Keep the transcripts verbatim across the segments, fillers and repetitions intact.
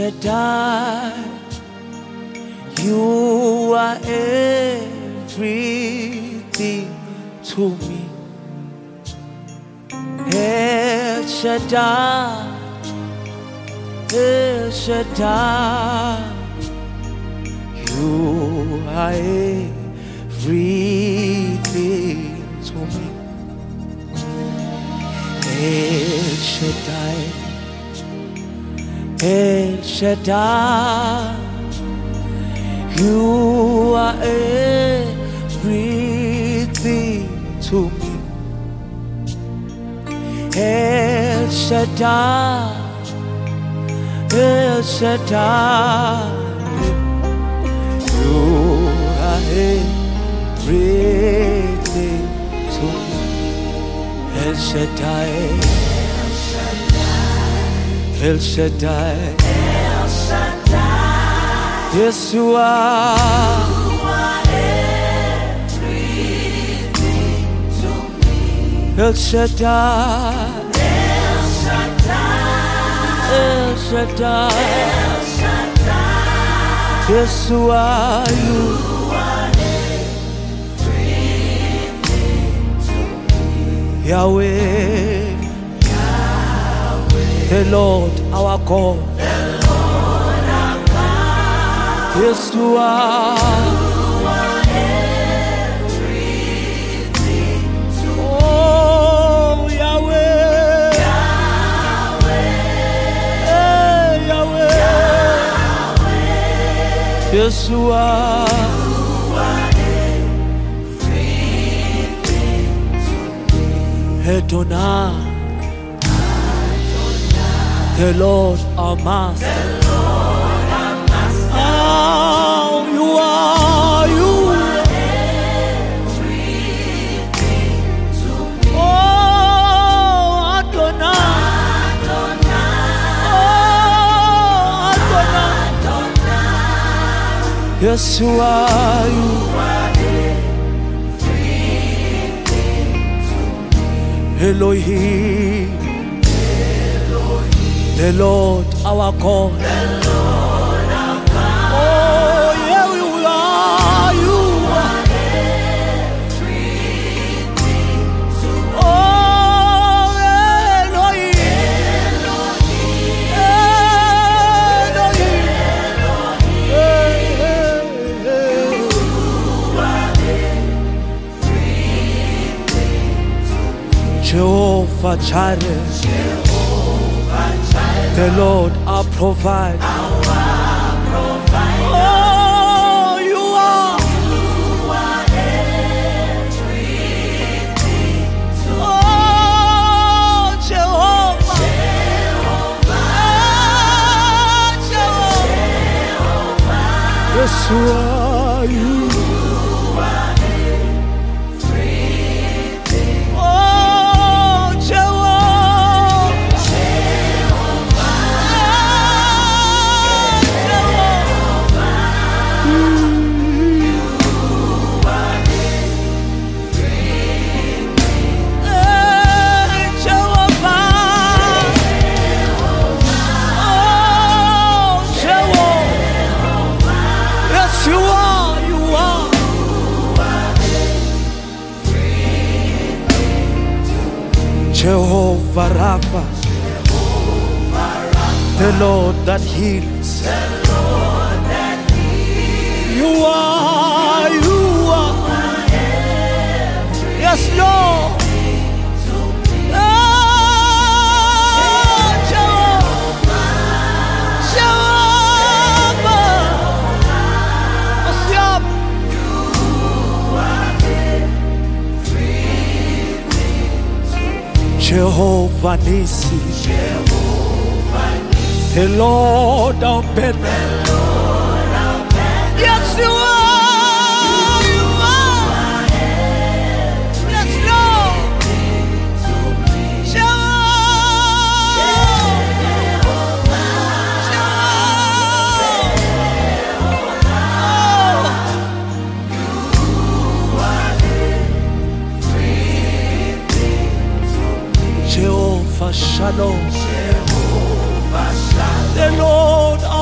Shaddai, you are everything to me. El Shaddai, El Shaddai, you are everything to me. El Shaddai, El Shaddai, you are everything to me. El Shaddai, El Shaddai, you are everything to me. El Shaddai, El Shaddai, El Shaddai, yes you are. you are everything to me. El Shaddai, El Shaddai, El Shaddai, El Shaddai, yes you are. You you are everything to me. Yahweh, the Lord our God, The Lord our God, yes you are. you are everything to me. Oh Yahweh, hey Yahweh, yes you are. Adonai, the Lord our Master. The Lord our Master, Oh, you are, you are everything to me. Oh, Adonai, Adonai, oh, Adonai, Adonai, yes you are, you Elohim, the Lord our God. The Lord our God, Oh, yeah, you are, you are. everything to me. Oh, Elohim, Elohim, hey, hey, hey. Jehovah Jireh, Jehovah Jireh, the Lord our provider. our provider, Oh, you are. you are everything to me. Oh, Jehovah. Jehovah, Ah, Jehovah. Jehovah, Yes, you are. You. Oh, Jehovah. Jehovah Rapha, the Lord that heals. You are, you are. Yes, Lord. Oh, Jehovah, Jehovah. Yes, Lord. Jehovah Nissi, the Lord our banner. Yes, you are, you are. Yes, Lord. Jehovah Shalom, Jehovah Shalom, the Lord our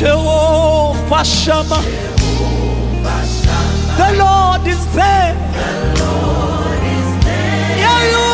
Jehovah Shammah. The Lord is there. Yeah, you